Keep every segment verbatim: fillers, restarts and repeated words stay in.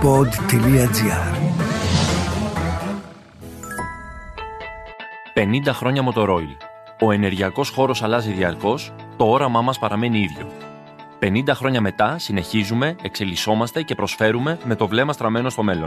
pod τελεία gr. πενήντα χρόνια Motorola. Ο ενεργειακός χώρος αλλάζει διαρκώς, το όραμά μας παραμένει ίδιο. πενήντα χρόνια μετά συνεχίζουμε, εξελισσόμαστε και προσφέρουμε με το βλέμμα στραμμένο στο μέλλον.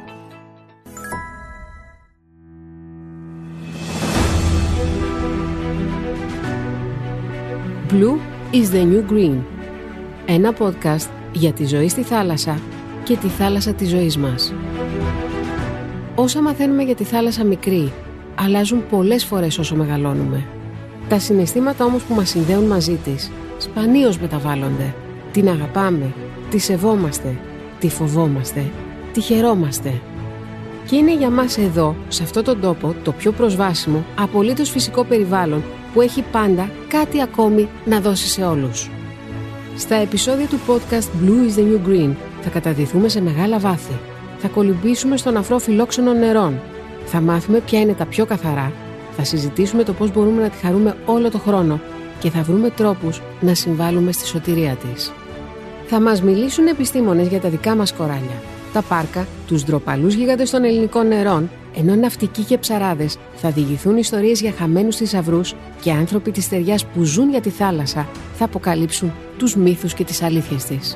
Blue is the new green. Ένα podcast για τη ζωή στη θάλασσα και τη θάλασσα της ζωής μας. Όσα μαθαίνουμε για τη θάλασσα μικρή, αλλάζουν πολλές φορές όσο μεγαλώνουμε. Τα συναισθήματα όμως που μας συνδέουν μαζί της, σπανίως μεταβάλλονται. Την αγαπάμε, τη σεβόμαστε, τη φοβόμαστε, τη χαιρόμαστε. Και είναι για μας εδώ, σε αυτόν τον τόπο, το πιο προσβάσιμο, απολύτως φυσικό περιβάλλον που έχει πάντα κάτι ακόμη να δώσει σε όλους. Στα επεισόδια του podcast Blue is the New Green θα καταδυθούμε σε μεγάλα βάθη. Θα κολυμπήσουμε στον αφρό φιλόξενων νερών. Θα μάθουμε ποια είναι τα πιο καθαρά. Θα συζητήσουμε το πώς μπορούμε να τη χαρούμε όλο το χρόνο και θα βρούμε τρόπους να συμβάλλουμε στη σωτηρία της. Θα μας μιλήσουν επιστήμονες για τα δικά μας κοράλια, τα πάρκα, τους ντροπαλούς γίγαντες των ελληνικών νερών, ενώ ναυτικοί και ψαράδες θα διηγηθούν ιστορίες για χαμένους θησαυρούς και άνθρωποι της στεριάς που ζουν για τη θάλασσα θα αποκαλύψουν τους μύθους και τις αλήθειες της.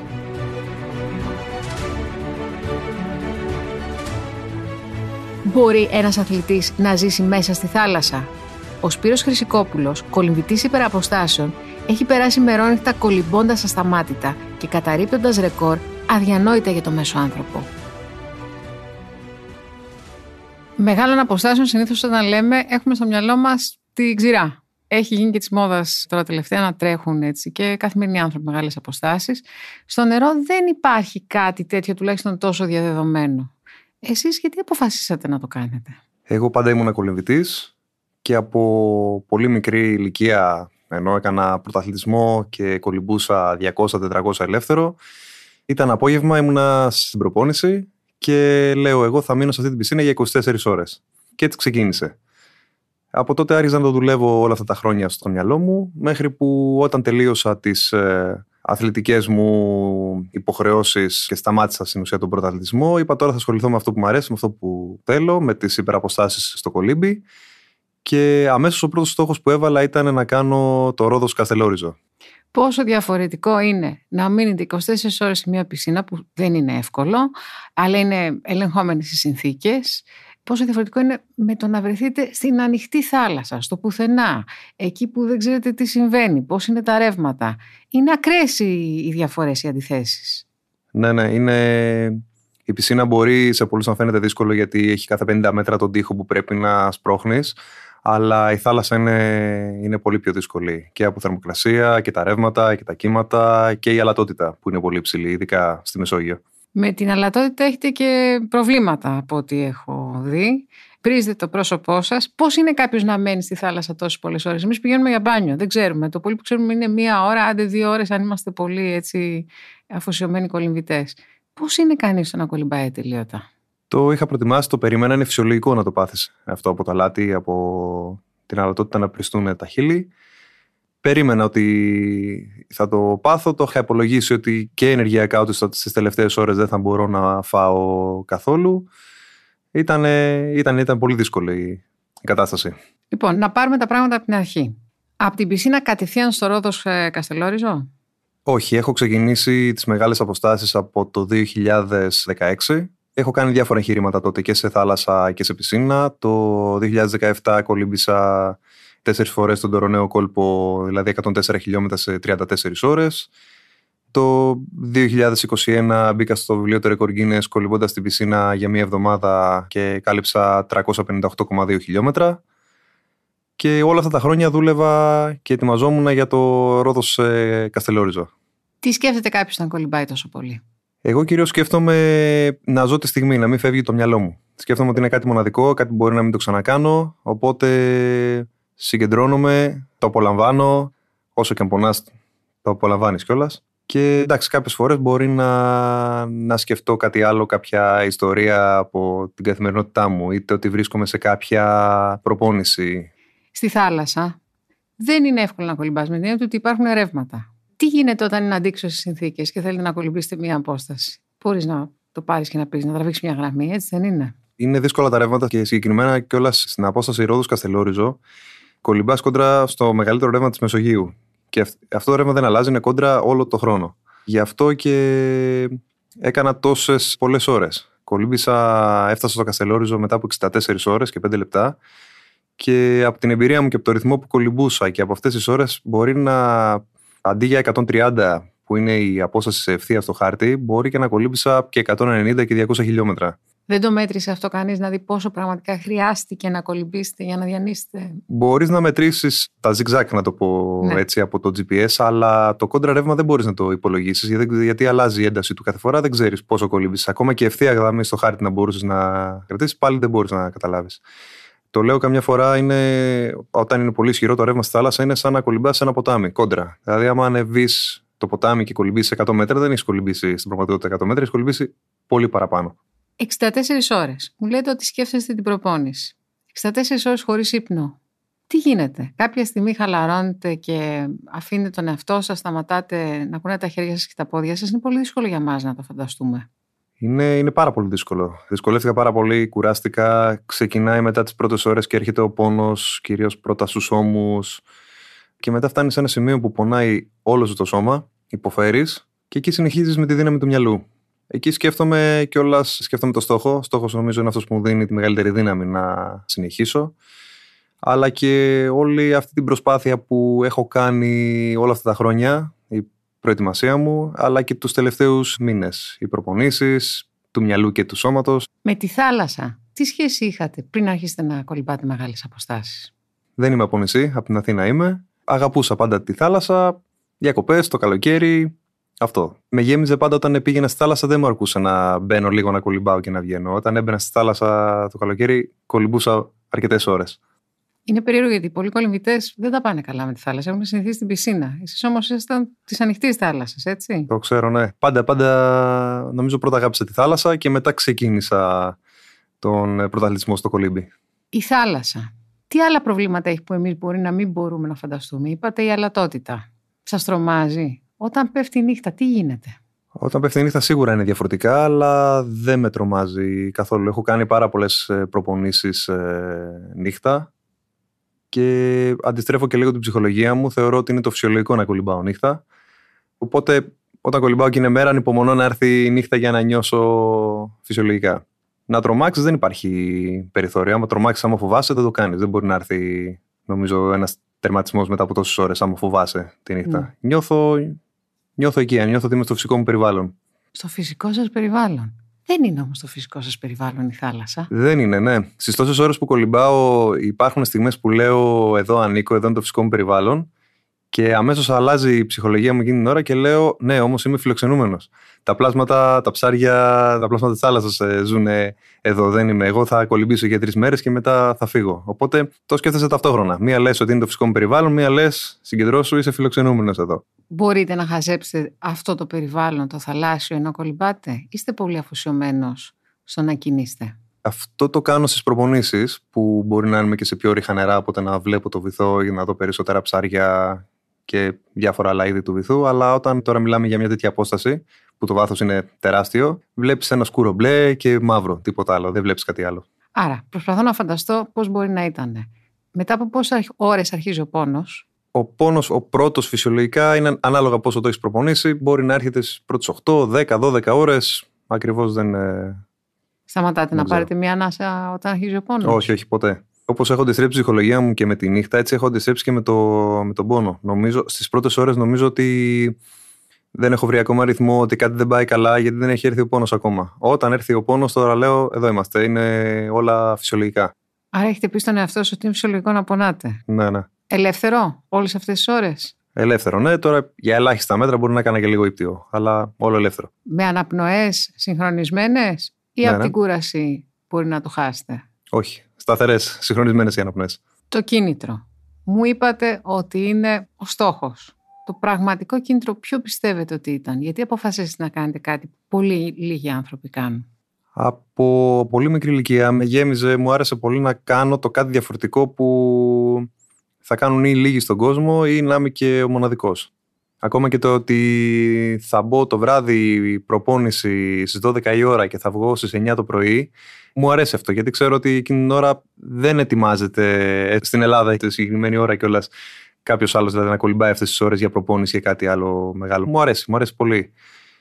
Μπορεί ένας αθλητής να ζήσει μέσα στη θάλασσα? Ο Σπύρος Χρυσικόπουλος, κολυμβητής υπεραποστάσεων, έχει περάσει μερόνυχτα κολυμπώντας ασταμάτητα και καταρρίπτοντας ρεκόρ αδιανόητα για το μέσο άνθρωπο. Μεγάλων αποστάσεων συνήθως όταν λέμε έχουμε στο μυαλό μας τη ξηρά. Έχει γίνει και της μόδας τώρα τελευταία να τρέχουν έτσι και καθημερινοί άνθρωποι μεγάλες αποστάσεις. Στο νερό δεν υπάρχει κάτι τέτοιο τουλάχιστον τόσο διαδεδομένο. Εσείς γιατί αποφασίσατε να το κάνετε? Εγώ πάντα ήμουν κολυμβητής και από πολύ μικρή ηλικία, ενώ έκανα πρωταθλητισμό και κολυμπούσα διακόσια τετρακόσια ελεύθερο, ήταν απόγευμα, ήμουνα στην προπόνηση και λέω εγώ θα μείνω σε αυτή την πισίνα για είκοσι τέσσερις ώρες. Και έτσι ξεκίνησε. Από τότε άρχισα να το δουλεύω όλα αυτά τα χρόνια στο μυαλό μου, μέχρι που όταν τελείωσα τις ε, αθλητικές μου υποχρεώσεις και σταμάτησα στην ουσία τον πρωταθλητισμό, είπα τώρα θα ασχοληθώ με αυτό που μου αρέσει, με αυτό που θέλω, με τις υπεραποστάσεις στο κολύμπι. Και αμέσως ο πρώτος στόχος που έβαλα ήταν να κάνω το Ρόδος Καστελόριζο. Πόσο διαφορετικό είναι να μείνετε είκοσι τέσσερις ώρες σε μια πισίνα που δεν είναι εύκολο, αλλά είναι ελεγχόμενες οι συνθήκες. Πόσο διαφορετικό είναι με το να βρεθείτε στην ανοιχτή θάλασσα, στο πουθενά, εκεί που δεν ξέρετε τι συμβαίνει, πώς είναι τα ρεύματα. Είναι ακραίες οι διαφορές, οι αντιθέσεις. Ναι, ναι, είναι... Η πισίνα μπορεί σε πολλούς να φαίνεται δύσκολο γιατί έχει κάθε πενήντα μέτρα τον τοίχο που πρέπει να σπρώχνεις, αλλά η θάλασσα είναι, είναι πολύ πιο δύσκολη και από θερμοκρασία και τα ρεύματα και τα κύματα και η αλατότητα που είναι πολύ υψηλή, ειδικά στη Μεσόγειο. Με την αλατότητα έχετε και προβλήματα από ό,τι έχω δει. Πρίζετε το πρόσωπό σας. Πώς είναι κάποιος να μένει στη θάλασσα τόσες πολλές ώρες? Εμείς πηγαίνουμε για μπάνιο, δεν ξέρουμε. Το πολύ που ξέρουμε είναι μία ώρα, άντε δύο ώρες, αν είμαστε πολύ έτσι αφοσιωμένοι κολυμβητές. Πώς είναι κανείς να κολυμπάει τελείωτα? Το είχα προετοιμάσει, το περιμένα, είναι φυσιολογικό να το πάθεις αυτό από το αλάτι, από την αλατότητα να πριστούν τα χείλη. Περίμενα ότι θα το πάθω, το είχα υπολογίσει ότι και ενεργειακά ότι στις τελευταίες ώρες δεν θα μπορώ να φάω καθόλου. Ήταν, ήταν, ήταν πολύ δύσκολη η κατάσταση. Λοιπόν, να πάρουμε τα πράγματα από την αρχή. Από την πισίνα κατευθείαν στο Ρόδος Καστελόριζο? Όχι, έχω ξεκινήσει τις μεγάλες αποστάσεις από το δύο χιλιάδες δεκαέξι. Έχω κάνει διάφορα εγχειρήματα τότε και σε θάλασσα και σε πισίνα. Το δύο χιλιάδες δεκαεπτά κολύμπησα τέσσερις φορές τον τωροναίο κόλπο, δηλαδή εκατόν τέσσερα χιλιόμετρα σε τριάντα τέσσερις ώρες. Το δύο χιλιάδες είκοσι ένα μπήκα στο βιβλίο του Ρεκόρ Γκίνες κολυμπώντας στην πισίνα για μία εβδομάδα και κάλυψα τριακόσια πενήντα οκτώ κόμμα δύο χιλιόμετρα. Και όλα αυτά τα χρόνια δούλευα και ετοιμαζόμουν για το Ρόδος ε, Καστελόριζο. Τι σκέφτεται κάποιος να κολυμπάει τόσο πολύ? Εγώ κυρίως σκέφτομαι να ζω τη στιγμή, να μην φεύγει το μυαλό μου. Σκέφτομαι ότι είναι κάτι μοναδικό, κάτι που μπορεί να μην το ξανακάνω. Οπότε συγκεντρώνομαι, το απολαμβάνω. Όσο και αν πονάς, το απολαμβάνεις κιόλας. Και εντάξει, κάποιες φορές μπορεί να, να σκεφτώ κάτι άλλο, κάποια ιστορία από την καθημερινότητά μου, είτε ότι βρίσκομαι σε κάποια προπόνηση. Στη θάλασσα δεν είναι εύκολο να κολυμπάς με την έννοια ότι υπάρχουν ρεύματα. Τι γίνεται όταν είναι αντίξωες συνθήκες και θέλετε να κολυμπήσετε μία απόσταση? Μπορείς να το πάρεις και να πεις, να τραβήξεις μια γραμμή, έτσι δεν είναι? Είναι δύσκολα τα ρεύματα και συγκεκριμένα κιόλας στην απόσταση Ρόδος-Καστελόριζο κολυμπάς κόντρα στο μεγαλύτερο ρεύμα της Μεσογείου. Και αυτό το ρεύμα δεν αλλάζει, είναι κόντρα όλο το χρόνο. Γι' αυτό και έκανα τόσες πολλές ώρες. Κολύμπησα, έφτασα στο Καστελόριζο μετά από εξήντα τέσσερις ώρες και πέντε λεπτά. Και από την εμπειρία μου και από το ρυθμό που κολυμπούσα και από αυτές τις ώρες, μπορεί να αντί για εκατόν τριάντα που είναι η απόσταση σε ευθεία στο χάρτη, μπορεί και να κολύμπησα και εκατόν ενενήντα και διακόσια χιλιόμετρα. Δεν το μέτρησε αυτό κανείς, να δει πόσο πραγματικά χρειάστηκε να κολυμπήσετε για να διανύσετε? Μπορείς να μετρήσεις τα zigzag, να το πω ναι. έτσι, από το τζι πι ες, αλλά το κόντρα ρεύμα δεν μπορείς να το υπολογίσεις, γιατί, γιατί αλλάζει η ένταση του κάθε φορά, δεν ξέρεις πόσο κολύμπησες. Ακόμα και ευθεία γραμμή στο χάρτη να μπορούσες να κρατήσεις, πάλι δεν μπορείς να καταλάβεις. Το λέω καμιά φορά, είναι, όταν είναι πολύ ισχυρό το ρεύμα στη θάλασσα, είναι σαν να κολυμπάς σε ένα ποτάμι, κόντρα. Δηλαδή, άμα ανεβείς το ποτάμι και κολυμπήσεις εκατό μέτρα, δεν έχεις κολυμπήσει στην πραγματικότητα εκατό μέτρα, έχεις κολυμπήσει πολύ παραπάνω. εξήντα τέσσερις ώρες. Μου λέτε ότι σκέφτεστε την προπόνηση. εξήντα τέσσερις ώρες χωρίς ύπνο. Τι γίνεται? Κάποια στιγμή χαλαρώνετε και αφήνετε τον εαυτό σας, σταματάτε να κουνάτε τα χέρια σας και τα πόδια σας? Είναι πολύ δύσκολο για μας να το φανταστούμε. Είναι, είναι πάρα πολύ δύσκολο. Δυσκολεύτηκα πάρα πολύ, κουράστηκα. Ξεκινάει μετά τις πρώτες ώρες και έρχεται ο πόνος, κυρίως πρώτα στους ώμους. Και μετά φτάνει σε ένα σημείο που πονάει όλο σου το σώμα, υποφέρεις και εκεί συνεχίζεις με τη δύναμη του μυαλού. Εκεί σκέφτομαι κιόλας, σκέφτομαι το στόχο. Ο στόχος νομίζω είναι αυτός που μου δίνει τη μεγαλύτερη δύναμη να συνεχίσω. Αλλά και όλη αυτή την προσπάθεια που έχω κάνει όλα αυτά τα χρόνια, η προετοιμασία μου, αλλά και τους τελευταίους μήνες. Οι προπονήσεις του μυαλού και του σώματος. Με τη θάλασσα, τι σχέση είχατε πριν αρχίσετε να κολυμπάτε μεγάλες αποστάσεις? Δεν είμαι από νησί, από την Αθήνα είμαι. Αγαπούσα πάντα τη θάλασσα, διακοπές, το καλοκαίρι. Αυτό. Με γέμιζε πάντα όταν πήγαινα στη θάλασσα, δεν μου αρκούσε να μπαίνω λίγο να κολυμπάω και να βγαίνω. Όταν έμπαινα στη θάλασσα το καλοκαίρι, κολυμπούσα αρκετές ώρες. Είναι περίεργο γιατί πολλοί κολυμβητές δεν τα πάνε καλά με τη θάλασσα. Έχουν συνηθίσει στην πισίνα. Εσείς όμως ήσασταν της ανοιχτής θάλασσας, έτσι? Το ξέρω, ναι. Πάντα, πάντα νομίζω πρώτα αγάπησα τη θάλασσα και μετά ξεκίνησα τον πρωταθλητισμό στο κολύμπι. Η θάλασσα. Τι άλλα προβλήματα έχει που εμείς μπορεί να μην μπορούμε να φανταστούμε? Είπατε η αλατότητα. Σας τρομάζει? Όταν πέφτει η νύχτα, τι γίνεται? Όταν πέφτει η νύχτα σίγουρα είναι διαφορετικά, αλλά δεν με τρομάζει καθόλου. Έχω κάνει πάρα πολλές προπονήσεις ε, νύχτα και αντιστρέφω και λίγο την ψυχολογία μου. Θεωρώ ότι είναι το φυσιολογικό να κολυμπάω νύχτα. Οπότε όταν κολυμπάω και είναι μέρα, ανυπομονώ να έρθει η νύχτα για να νιώσω φυσιολογικά. Να τρομάξεις δεν υπάρχει περιθώριο. Άμα τρομάξεις, άμα φοβάσαι, δεν το κάνεις. Δεν μπορεί να έρθει, νομίζω, ένας τερματισμός μετά από τόσες ώρες, άμα φοβάσαι τη νύχτα. Mm. Νιώθω, νιώθω εκεί, νιώθω ότι είμαι στο φυσικό μου περιβάλλον. Στο φυσικό σας περιβάλλον. Δεν είναι όμως το φυσικό σας περιβάλλον η θάλασσα? Δεν είναι, ναι. Στις τόσες ώρες που κολυμπάω, υπάρχουν στιγμές που λέω εδώ ανήκω, εδώ είναι το φυσικό μου περιβάλλον. Και αμέσως αλλάζει η ψυχολογία μου εκείνη την ώρα και λέω ναι, όμως είμαι φιλοξενούμενος. Τα πλάσματα, τα ψάρια, τα πλάσματα της θάλασσας ε, ζουν εδώ, δεν είμαι. Εγώ θα κολυμπήσω για τρεις μέρες και μετά θα φύγω. Οπότε το σκέφτεσαι ταυτόχρονα. Μία λες ότι είναι το φυσικό μου περιβάλλον, μία λες συγκεντρώσου, είσαι φιλοξενούμενος εδώ. Μπορείτε να χαζέψετε αυτό το περιβάλλον, το θαλάσσιο, ενώ κολυμπάτε? Είστε πολύ αφοσιωμένος στο να κινείστε? Αυτό το κάνω στις προπονήσεις, που μπορεί να είμαι και σε πιο ρίχα νερά, οπότε να βλέπω το βυθό για να δω περισσότερα ψάρια και διάφορα άλλα είδη του βυθού. Αλλά όταν τώρα μιλάμε για μια τέτοια απόσταση, που το βάθος είναι τεράστιο, βλέπεις ένα σκούρο μπλε και μαύρο, τίποτα άλλο, δεν βλέπεις κάτι άλλο. Άρα, προσπαθώ να φανταστώ πώς μπορεί να ήταν. Μετά από πόσες ώρες αρχίζει ο πόνος? Ο πόνος, ο πρώτος φυσιολογικά, είναι ανάλογα πόσο το έχεις προπονήσει, μπορεί να έρχεται στις πρώτες οκτώ, δέκα, δώδεκα ώρες. Ακριβώς δεν. Σταματάτε να πάρετε μια ανάσα όταν αρχίζει ο πόνος? Όχι, όχι, ποτέ. Όπως έχω αντιστρέψει η ψυχολογία μου και με τη νύχτα, έτσι έχω αντιστρέψει και με, το, με τον πόνο. Νομίζω, στις πρώτες ώρες νομίζω ότι δεν έχω βρει ακόμα ρυθμό, ότι κάτι δεν πάει καλά, γιατί δεν έχει έρθει ο πόνος ακόμα. Όταν έρθει ο πόνος, τώρα λέω: εδώ είμαστε, είναι όλα φυσιολογικά. Άρα έχετε πει στον εαυτό σου ότι είναι φυσιολογικό να πονάτε? Ναι, ναι. Ελεύθερο όλες αυτές τις ώρες? Ελεύθερο, ναι. Τώρα για ελάχιστα μέτρα μπορεί να κάνω και λίγο ήπτιο, αλλά όλο ελεύθερο. Με αναπνοές συγχρονισμένες ή ναι, από ναι. την κούραση μπορεί να το χάσετε? Όχι. Σταθερές, συγχρονισμένες οι αναπνοές. Το κίνητρο. Μου είπατε ότι είναι ο στόχος. Το πραγματικό κίνητρο ποιο πιστεύετε ότι ήταν? Γιατί αποφασίσετε να κάνετε κάτι που πολύ λίγοι άνθρωποι κάνουν? Από πολύ μικρή ηλικία με γέμιζε, μου άρεσε πολύ να κάνω το κάτι διαφορετικό που θα κάνουν ή λίγοι στον κόσμο ή να είμαι και ο μοναδικός. Ακόμα και το ότι θα μπω το βράδυ προπόνηση στις δώδεκα η ώρα και θα βγω στις εννιά το πρωί, μου αρέσει αυτό, γιατί ξέρω ότι εκείνη την ώρα δεν ετοιμάζεται στην Ελλάδα τη συγκεκριμένη ώρα κιόλας κάποιος άλλος, δηλαδή να κολυμπάει αυτές τις ώρες για προπόνηση ή κάτι άλλο μεγάλο. Μου αρέσει, μου αρέσει πολύ.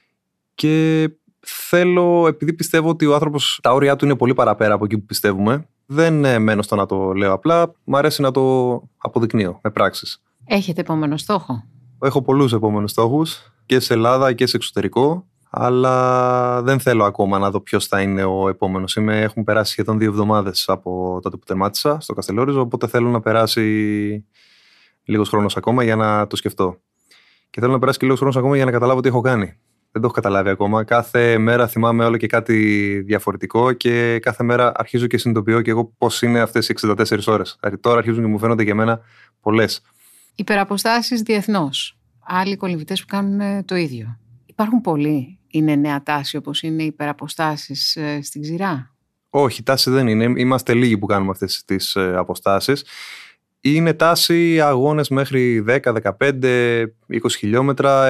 Και θέλω, επειδή πιστεύω ότι ο άνθρωπος τα όρια του είναι πολύ παραπέρα από εκεί που πιστεύουμε, δεν μένω στο να το λέω απλά, μου αρέσει να το αποδεικνύω με πράξεις. Έχετε επόμενο στόχο? Έχω πολλούς επόμενους στόχους και σε Ελλάδα και σε εξωτερικό, αλλά δεν θέλω ακόμα να δω ποιος θα είναι ο επόμενος. Είμαι, έχουν περάσει σχεδόν δύο εβδομάδες από τότε που τερμάτισα στο Καστελόριζο, οπότε θέλω να περάσει λίγος χρόνος ακόμα για να το σκεφτώ. Και θέλω να περάσει και λίγος χρόνος ακόμα για να καταλάβω τι έχω κάνει. Δεν το έχω καταλάβει ακόμα. Κάθε μέρα θυμάμαι όλο και κάτι διαφορετικό και κάθε μέρα αρχίζω και συνειδητοποιώ και εγώ πώς είναι αυτές οι εξήντα τέσσερις ώρες. Δηλαδή τώρα αρχίζουν και μου φαίνονται για μένα πολλές. Υπεραποστάσεις διεθνώς. Άλλοι κολυμβητές που κάνουν το ίδιο. Υπάρχουν πολλοί. Είναι νέα τάση όπως είναι οι υπεραποστάσεις στην ξηρά? Όχι, τάση δεν είναι. Είμαστε λίγοι που κάνουμε αυτές τις αποστάσεις. Είναι τάση αγώνες μέχρι δέκα, δεκαπέντε, είκοσι χιλιόμετρα.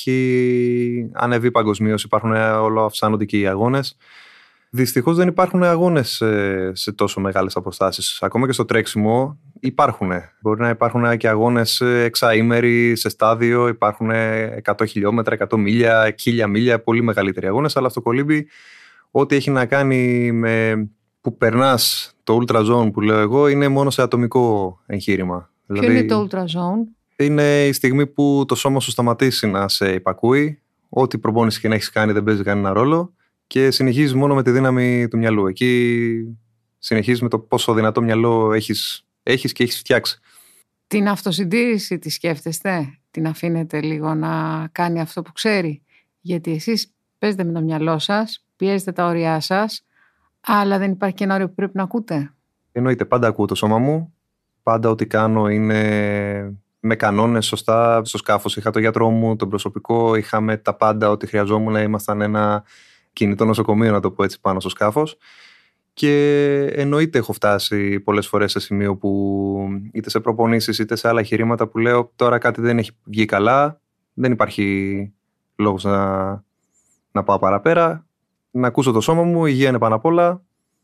Έχει ανεβεί παγκοσμίως. Υπάρχουν όλο αυξάνονται και οι αγώνες. Δυστυχώς δεν υπάρχουν αγώνες σε τόσο μεγάλες αποστάσεις. Ακόμα και στο τρέξιμο υπάρχουν. Μπορεί να υπάρχουν και αγώνες εξαήμεροι σε στάδιο. Υπάρχουν εκατό χιλιόμετρα, εκατό μίλια, χίλια μίλια, πολύ μεγαλύτεροι αγώνες. Αλλά στο κολύμπι, ό,τι έχει να κάνει με που περνάς το Ultra Zone που λέω εγώ, είναι μόνο σε ατομικό εγχείρημα. Ποιο δηλαδή, είναι το Ultra Zone? Είναι η στιγμή που το σώμα σου σταματήσει να σε υπακούει. Ό,τι προπόνηση και να έχεις κάνει δεν παίζει κανένα ρόλο. Και συνεχίζεις μόνο με τη δύναμη του μυαλού. Εκεί συνεχίζεις με το πόσο δυνατό μυαλό έχεις, έχεις και έχεις φτιάξει. Την αυτοσυντήρηση τη σκέφτεστε? Την αφήνετε λίγο να κάνει αυτό που ξέρει? Γιατί εσείς παίζετε με το μυαλό σας, πιέζετε τα όρια σας, αλλά δεν υπάρχει και ένα όριο που πρέπει να ακούτε? Εννοείται, πάντα ακούω το σώμα μου. Πάντα ό,τι κάνω είναι με κανόνες σωστά. Στο σκάφος είχα το γιατρό μου, τον προσωπικό, είχαμε τα πάντα ό,τι χρειαζόμουν. Ήμασταν ένα κινητό νοσοκομείο, να το πω έτσι, πάνω στο σκάφος. Και εννοείται έχω φτάσει πολλές φορές σε σημείο που είτε σε προπονήσεις είτε σε άλλα εγχειρήματα που λέω τώρα κάτι δεν έχει βγει καλά, δεν υπάρχει λόγος να, να πάω παραπέρα, να ακούσω το σώμα μου, η υγεία είναι πάνω απ' όλα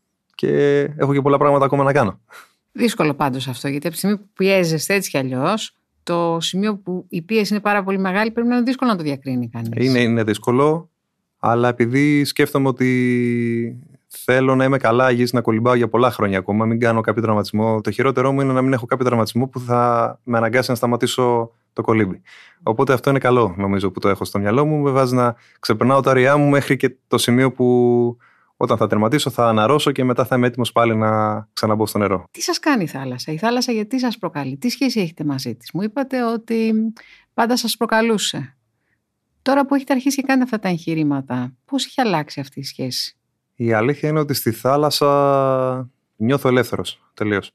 και έχω και πολλά πράγματα ακόμα να κάνω. Δύσκολο πάντως αυτό, γιατί από τη στιγμή που πιέζεστε έτσι κι αλλιώς, το σημείο που η πίεση είναι πάρα πολύ μεγάλη πρέπει να είναι δύσκολο να το διακρίνει κανείς. Είναι, είναι δύσκολο. Αλλά επειδή σκέφτομαι ότι θέλω να είμαι καλά υγιής, να κολυμπάω για πολλά χρόνια ακόμα, μην κάνω κάποιο τραυματισμό. Το χειρότερό μου είναι να μην έχω κάποιο τραυματισμό που θα με αναγκάσει να σταματήσω το κολύμπι. Οπότε αυτό είναι καλό, νομίζω, που το έχω στο μυαλό μου. Με βάζει να ξεπερνάω τα ωριά μου μέχρι και το σημείο που όταν θα τερματίσω θα αναρρώσω και μετά θα είμαι έτοιμος πάλι να ξαναμπω στο νερό. Τι σας κάνει η θάλασσα? Η θάλασσα γιατί σας προκαλεί? Τι σχέση έχετε μαζί της? Μου είπατε ότι πάντα σας προκαλούσε. Τώρα που έχετε αρχίσει και κάνετε αυτά τα εγχειρήματα, πώς έχει αλλάξει αυτή η σχέση? Η αλήθεια είναι ότι στη θάλασσα νιώθω ελεύθερος, τελείως.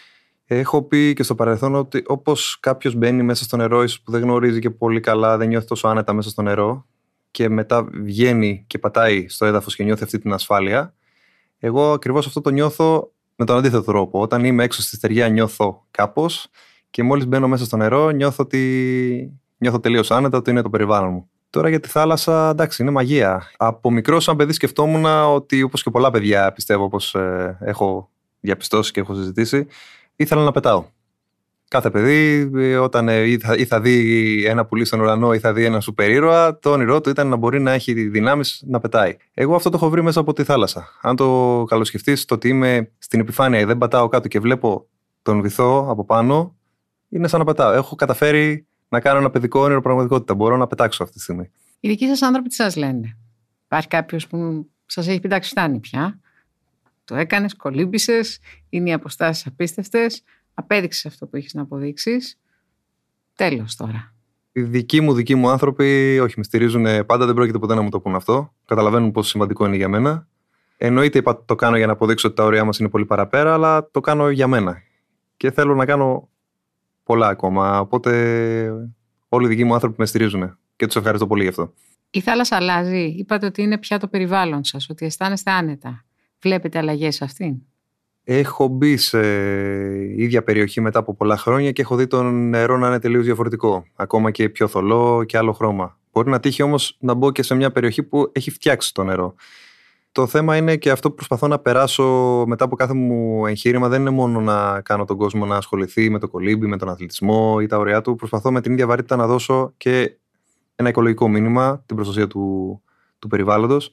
Έχω πει και στο παρελθόν ότι όπως κάποιος μπαίνει μέσα στο νερό, ίσως που δεν γνωρίζει και πολύ καλά, δεν νιώθει τόσο άνετα μέσα στο νερό και μετά βγαίνει και πατάει στο έδαφος και νιώθει αυτή την ασφάλεια, εγώ ακριβώς αυτό το νιώθω με τον αντίθετο τρόπο. Όταν είμαι έξω στη στεριά νιώθω κάπως και μόλις μπαίνω μέσα στο νερό νιώθω ότι νιώθω τελείως άνετα, ότι είναι το περιβάλλον μου. Τώρα για τη θάλασσα, εντάξει, είναι μαγεία. Από μικρό, σαν παιδί, σκεφτόμουν ότι όπως και πολλά παιδιά, πιστεύω, όπως ε, έχω διαπιστώσει και έχω συζητήσει, ήθελα να πετάω. Κάθε παιδί, όταν ε, ή, θα, ή θα δει ένα πουλί στον ουρανό ή θα δει ένα σούπερ ήρωα, το όνειρό του ήταν να μπορεί να έχει δυνάμεις να πετάει. Εγώ αυτό το έχω βρει μέσα από τη θάλασσα. Αν το καλοσκεφτείς, το ότι είμαι στην επιφάνεια ή δεν πατάω κάτω και βλέπω τον βυθό από πάνω, είναι σαν να πετάω. Έχω καταφέρει να κάνω ένα παιδικό όνειρο πραγματικότητα. Μπορώ να πετάξω αυτή τη στιγμή. Οι δικοί σας άνθρωποι τι σας λένε? Υπάρχει κάποιος που σας έχει πει εντάξει, φτάνει πια? Το έκανες, κολύμπησες, είναι οι αποστάσεις απίστευτες, απέδειξες αυτό που έχεις να αποδείξεις. Τέλος τώρα. Οι δικοί μου, δικοί μου άνθρωποι, όχι, με στηρίζουν πάντα, δεν πρόκειται ποτέ να μου το πούν αυτό. Καταλαβαίνουν πόσο σημαντικό είναι για μένα. Εννοείται, είπα, το κάνω για να αποδείξω ότι τα όρια μας είναι πολύ παραπέρα, αλλά το κάνω για μένα. Και θέλω να κάνω πολλά ακόμα. Οπότε όλοι οι δικοί μου άνθρωποι με στηρίζουν και τους ευχαριστώ πολύ γι' αυτό. Η θάλασσα αλλάζει. Είπατε ότι είναι πια το περιβάλλον σας, ότι αισθάνεστε άνετα. Βλέπετε αλλαγές σε αυτήν? Έχω μπει σε ίδια περιοχή μετά από πολλά χρόνια και έχω δει το νερό να είναι τελείως διαφορετικό. Ακόμα και πιο θολό και άλλο χρώμα. Μπορεί να τύχει όμως να μπω και σε μια περιοχή που έχει φτιάξει το νερό. Το θέμα είναι και αυτό που προσπαθώ να περάσω μετά από κάθε μου εγχείρημα δεν είναι μόνο να κάνω τον κόσμο να ασχοληθεί με το κολύμπι, με τον αθλητισμό ή τα ωριά του. Προσπαθώ με την ίδια βαρύτητα να δώσω και ένα οικολογικό μήνυμα, την προστασία του, του περιβάλλοντος.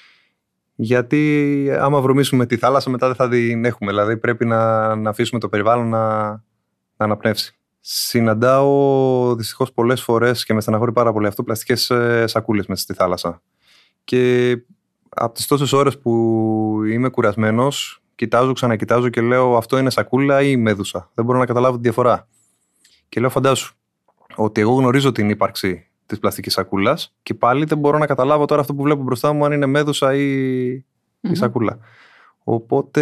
Γιατί άμα βρωμίσουμε τη θάλασσα μετά δεν θα την έχουμε. Δηλαδή πρέπει να, να αφήσουμε το περιβάλλον να, να αναπνεύσει. Συναντάω δυστυχώς πολλές φορές και με στεναχωρεί πάρα πολύ αυτό πλαστικές σακούλες μέσα στη θάλασσα. Και από τις τόσες ώρες που είμαι κουρασμένος, κοιτάζω, ξανακοιτάζω και λέω αυτό είναι σακούλα ή μέδουσα. Δεν μπορώ να καταλάβω τη διαφορά. Και λέω φαντάσου ότι εγώ γνωρίζω την ύπαρξη της πλαστικής σακούλας και πάλι δεν μπορώ να καταλάβω τώρα αυτό που βλέπω μπροστά μου αν είναι μέδουσα ή, mm-hmm. ή σακούλα. Οπότε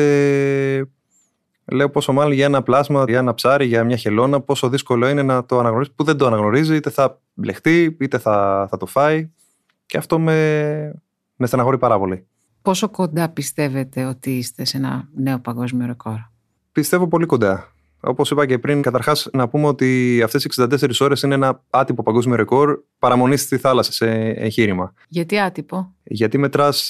λέω πόσο μάλλον για ένα πλάσμα, για ένα ψάρι, για μια χελώνα, πόσο δύσκολο είναι να το αναγνωρίσει, που δεν το αναγνωρίζει, είτε θα μπλεχτεί, είτε θα, θα το φάει. Και αυτό με, με στεναχωρεί πάρα πολύ. Πόσο κοντά πιστεύετε ότι είστε σε ένα νέο παγκόσμιο ρεκόρ? Πιστεύω πολύ κοντά. Όπως είπα και πριν, καταρχάς να πούμε ότι αυτές οι εξήντα τέσσερις ώρες είναι ένα άτυπο παγκόσμιο ρεκόρ παραμονής στη θάλασσα σε εγχείρημα. Γιατί άτυπο? Γιατί μετράς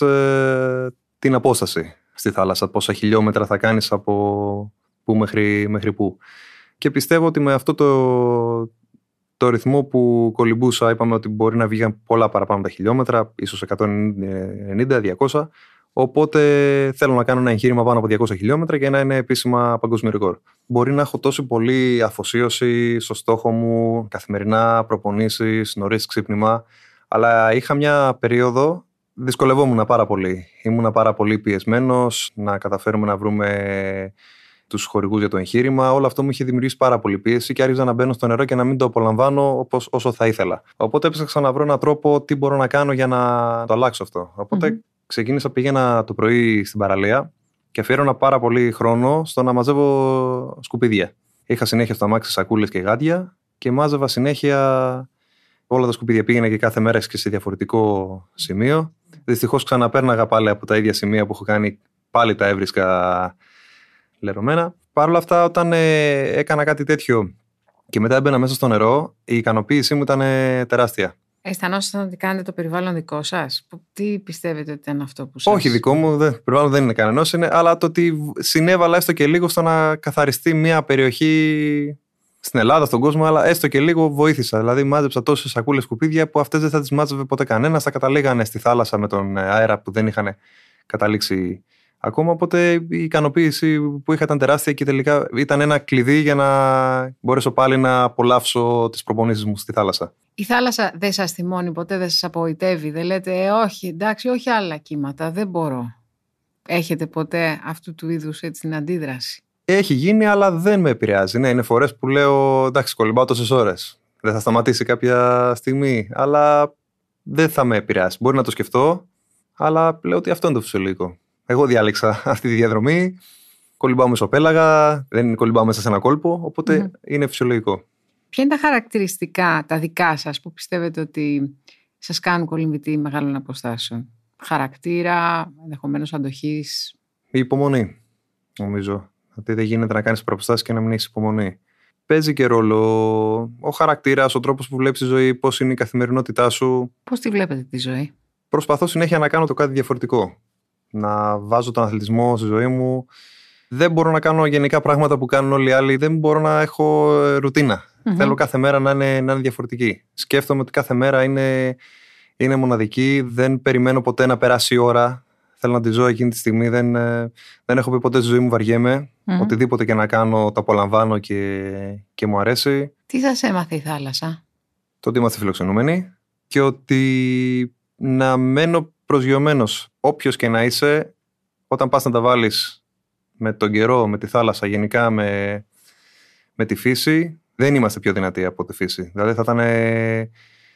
ε, την απόσταση στη θάλασσα, πόσα χιλιόμετρα θα κάνεις από πού μέχρι, μέχρι πού. Και πιστεύω ότι με αυτό το, το ρυθμό που κολυμπούσα, είπαμε ότι μπορεί να βγήκαν πολλά παραπάνω τα χιλιόμετρα, ίσως εκατόν ενενήντα διακόσια. Οπότε θέλω να κάνω ένα εγχείρημα πάνω από διακόσια χιλιόμετρα και να είναι επίσημα παγκόσμιο ρεκόρ. Μπορεί να έχω τόσο πολύ αφοσίωση στο στόχο μου, καθημερινά προπονήσεις, νωρίς ξύπνημα, αλλά είχα μια περίοδο, δυσκολευόμουν πάρα πολύ. Ήμουνα πάρα πολύ πιεσμένος να καταφέρουμε να βρούμε τους χορηγούς για το εγχείρημα. Όλο αυτό μου είχε δημιουργήσει πάρα πολύ πίεση και άρχιζα να μπαίνω στο νερό και να μην το απολαμβάνω όπως, όσο θα ήθελα. Οπότε έψαξα να βρω έναν τρόπο τι μπορώ να κάνω για να το αλλάξω αυτό. Οπότε mm-hmm. ξεκίνησα, πήγαινα το πρωί στην παραλία και αφιέρωνα πάρα πολύ χρόνο στο να μαζεύω σκουπίδια. Είχα συνέχεια στο αμάξι σακούλες και γάντια και μάζευα συνέχεια όλα τα σκουπίδια. Πήγαινα και κάθε μέρα και σε διαφορετικό σημείο. Δυστυχώς ξαναπέρναγα πάλι από τα ίδια σημεία που έχω κάνει, πάλι τα έβρισκα λερωμένα. Παρ' όλα αυτά, όταν ε, έκανα κάτι τέτοιο και μετά έμπαινα μέσα στο νερό, η ικανοποίησή μου ήταν ε, τεράστια. Αισθανόσασταν ότι κάνετε το περιβάλλον δικό σας? Τι πιστεύετε ότι ήταν αυτό που σας... Όχι δικό μου, το περιβάλλον δεν είναι κανένας, είναι, αλλά το ότι συνέβαλα έστω και λίγο στο να καθαριστεί μια περιοχή στην Ελλάδα, στον κόσμο, αλλά έστω και λίγο βοήθησα. Δηλαδή, μάζεψα τόσες σακούλες σκουπίδια που αυτές δεν θα τις μάζευε ποτέ κανένας, θα καταλήγανε στη θάλασσα με τον αέρα που δεν είχαν καταλήξει ακόμα. Οπότε η ικανοποίηση που είχα ήταν τεράστια και τελικά ήταν ένα κλειδί για να μπορέσω πάλι να απολαύσω τις προπονήσεις μου στη θάλασσα. Η θάλασσα δεν σας θυμώνει ποτέ, δεν σας απογοητεύει? Δεν λέτε ε, όχι, εντάξει, όχι άλλα κύματα, δεν μπορώ? Έχετε ποτέ αυτού του είδους έτσι, την αντίδραση? Έχει γίνει, αλλά δεν με επηρεάζει. Ναι, είναι φορές που λέω εντάξει, κολυμπάω τόσες ώρες. Δεν θα σταματήσει κάποια στιγμή, αλλά δεν θα με επηρεάσει. Μπορεί να το σκεφτώ, αλλά λέω ότι αυτό είναι το φυσιολογικό. Εγώ διάλεξα αυτή τη διαδρομή. Κολυμπάω μεσοπέλαγα, δεν κολυμπάω μέσα σε ένα κόλπο, οπότε mm. είναι φυσιολογικό. Ποια είναι τα χαρακτηριστικά τα δικά σας που πιστεύετε ότι σας κάνουν κολυμβητή μεγάλων αποστάσεων? Χαρακτήρα, ενδεχομένως αντοχής? Η υπομονή, νομίζω. Ότι δεν γίνεται να κάνεις προαποστάσεις και να μην έχεις υπομονή. Παίζει και ρόλο ο χαρακτήρας, ο τρόπος που βλέπεις τη ζωή, πώς είναι η καθημερινότητά σου. Πώς τη βλέπετε τη ζωή? Προσπαθώ συνέχεια να κάνω το κάτι διαφορετικό. Να βάζω τον αθλητισμό στη ζωή μου. Δεν μπορώ να κάνω γενικά πράγματα που κάνουν όλοι οι άλλοι. Δεν μπορώ να έχω ρουτίνα. Mm-hmm. Θέλω κάθε μέρα να είναι, να είναι διαφορετική. Σκέφτομαι ότι κάθε μέρα είναι, είναι μοναδική. Δεν περιμένω ποτέ να περάσει η ώρα. Θέλω να τη ζω εκείνη τη στιγμή. Δεν, δεν έχω πει ποτέ στη ζωή μου βαριέμαι. Mm-hmm. Οτιδήποτε και να κάνω το απολαμβάνω και, και μου αρέσει. Τι σας έμαθε η θάλασσα? Το ότι είμαστε φιλοξενούμενοι και ότι να μένω προσγειωμένος. Όποιος και να είσαι, όταν πας να τα βάλεις με τον καιρό, με τη θάλασσα, γενικά με, με τη φύση, δεν είμαστε πιο δυνατοί από τη φύση. Δηλαδή θα ήταν ε,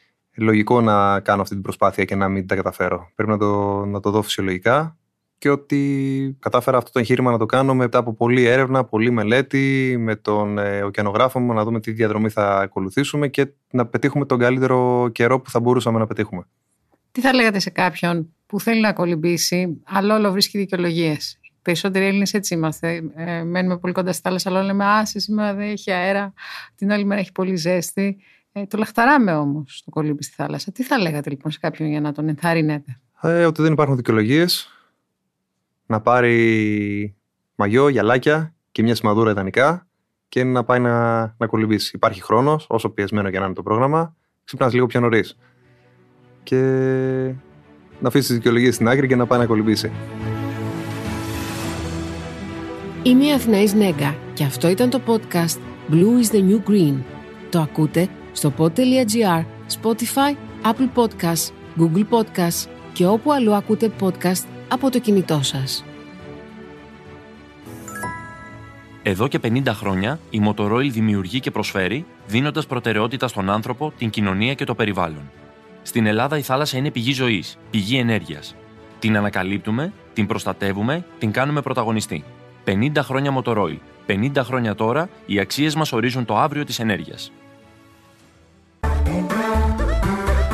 λογικό να κάνω αυτή την προσπάθεια και να μην τα καταφέρω. Πρέπει να το, να το δω φυσιολογικά και ότι κατάφερα αυτό το εγχείρημα να το κάνω μετά από πολλή έρευνα, πολλή μελέτη, με τον ε, ωκεανογράφο μου, να δούμε τι διαδρομή θα ακολουθήσουμε και να πετύχουμε τον καλύτερο καιρό που θα μπορούσαμε να πετύχουμε. Τι θα λέγατε σε κάποιον που θέλει να κολυμπήσει, αλλά όλο βρίσκει δικαιολογίες? περισσότεροι Έλληνες έτσι είμαστε. Ε, μένουμε πολύ κοντά στη θάλασσα, αλλά λέμε άσε σήμερα δεν έχει αέρα, την άλλη μέρα έχει πολύ ζέστη. Ε, το λαχταράμε όμως το κολύμπι στη θάλασσα. Τι θα λέγατε λοιπόν σε κάποιον για να τον ενθαρρύνετε? Ε, ότι δεν υπάρχουν δικαιολογίες. Να πάρει μαγιό, γυαλάκια και μια σημαδούρα ιδανικά και να πάει να, να κολυμπήσει. Υπάρχει χρόνος, όσο πιεσμένο και να είναι το πρόγραμμα, ξυπνάς λίγο πιο νωρίς. Και να αφήσει τις δικαιολογίες στην άκρη και να πάει να κολυμπήσει. Είμαι η Αθηναής Νέγκα και αυτό ήταν το podcast Blue is the New Green. Το ακούτε στο pod τελεία gr, Spotify, Apple Podcasts, Google Podcasts και όπου αλλού ακούτε podcast από το κινητό σας. Εδώ και πενήντα χρόνια η Motoroil δημιουργεί και προσφέρει, δίνοντας προτεραιότητα στον άνθρωπο, την κοινωνία και το περιβάλλον. Στην Ελλάδα η θάλασσα είναι πηγή ζωής, πηγή ενέργειας. Την ανακαλύπτουμε, την προστατεύουμε, την κάνουμε πρωταγωνιστή. πενήντα χρόνια Motoroil. πενήντα χρόνια τώρα, οι αξίες μας ορίζουν το αύριο της ενέργειας.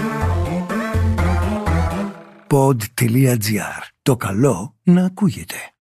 pod τελεία gr. Το καλό να ακούγεται.